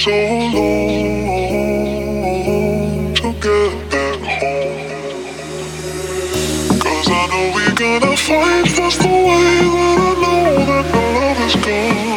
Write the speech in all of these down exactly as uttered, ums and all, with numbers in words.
so long to get back home. 'Cause I know we're gonna fight, that's the way that I know that the love is gone.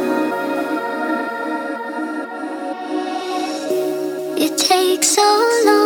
It takes so long.